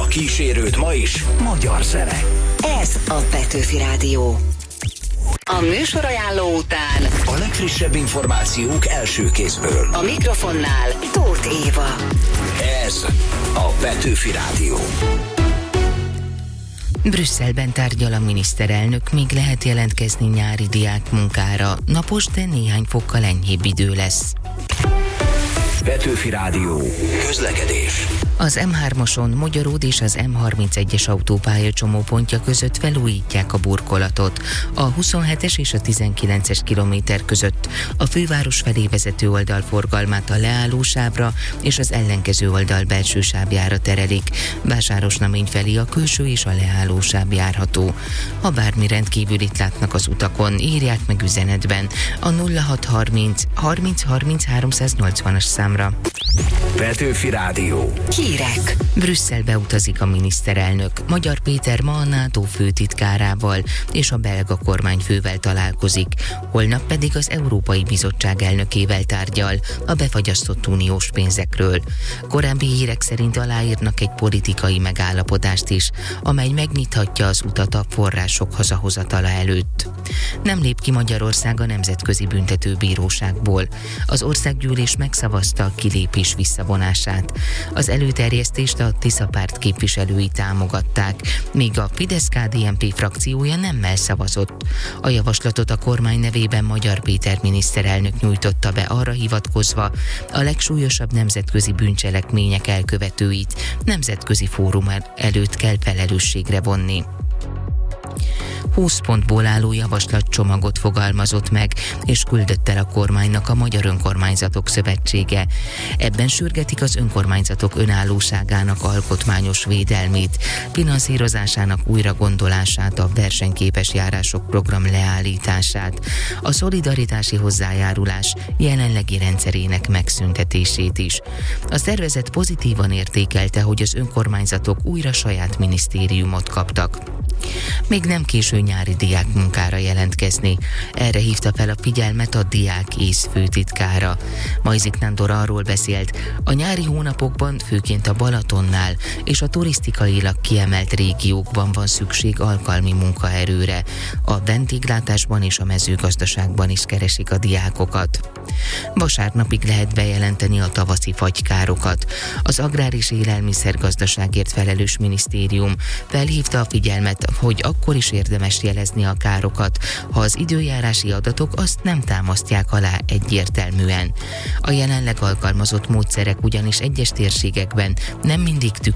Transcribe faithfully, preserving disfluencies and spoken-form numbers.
kísérőt ma is magyar zene. Ez a Petőfi Rádió. A műsorajánló után a legfrissebb információk első kézből. A mikrofonnál Tóth Éva. Ez a Petőfi Rádió. Brüsszelben tárgyal a miniszterelnök, még lehet jelentkezni nyári diákmunkára. Napos, de néhány fokkal enyhébb idő lesz. Petőfi Rádió. Közlekedés. Az em hármason Magyaród és az em harmincegyes autópálya csomópontja között felújítják a burkolatot. A huszonhetes és a tizenkilences kilométer között a főváros felé vezető oldal forgalmát a leállósávra és az ellenkező oldal belső sávjára terelik. Vásárosnamény felé a külső és a leállósáv járható. Ha bármi rendkívülit látnak az utakon, írják meg üzenetben a nulla hat harminc harminc harminc háromszáznyolcvanas számra. Petőfi Rádió. Hírek. Brüsszelbe utazik a miniszterelnök. Magyar Péter ma a NATO főtitkárával és a belga kormányfővel találkozik. Holnap pedig az Európai Bizottság elnökével tárgyal a befagyasztott uniós pénzekről. Korábbi hírek szerint aláírnak egy politikai megállapodást is, amely megnyithatja az utat a források hazahozatala előtt. Nem lép ki Magyarország a Nemzetközi Büntetőbíróságból. Az országgyűlés megszavazta a kilépés visszavonását. Az előterjesztést a Tisza párt képviselői támogatták, míg a Fidesz-ká dé en pé frakciója nemmel szavazott. A javaslatot a kormány nevében Magyar Péter miniszterelnök nyújtotta be arra hivatkozva, a legsúlyosabb nemzetközi bűncselekmények elkövetőit nemzetközi fórum előtt kell felelősségre vonni. húsz pontból álló javaslatcsomagot fogalmazott meg, és küldött el a kormánynak a Magyar Önkormányzatok Szövetsége. Ebben sürgetik az önkormányzatok önállóságának alkotmányos védelmét, finanszírozásának újragondolását, a versenyképes járások program leállítását, a szolidaritási hozzájárulás jelenlegi rendszerének megszüntetését is. A szervezet pozitívan értékelte, hogy az önkormányzatok újra saját minisztériumot kaptak. Még nem késő nyári diákmunkára jelentkezni. Erre hívta fel a figyelmet a diák ész főtitkára. Majzik Nándor arról beszélt, a nyári hónapokban főként a Balatonnál és a turisztikailag kiemelt régiókban van szükség alkalmi munkaerőre. A vendéglátásban és a mezőgazdaságban is keresik a diákokat. Vasárnapig lehet bejelenteni a tavaszi fagykárokat. Az Agrár és Élelmiszergazdaságért felelős minisztérium felhívta a figyelmet, hogy akkor is érdemes jelezni a károkat, ha az időjárási adatok azt nem támasztják alá egyértelműen. A jelenleg alkalmazott módszerek ugyanis egyes térségekben nem mindig tükrözik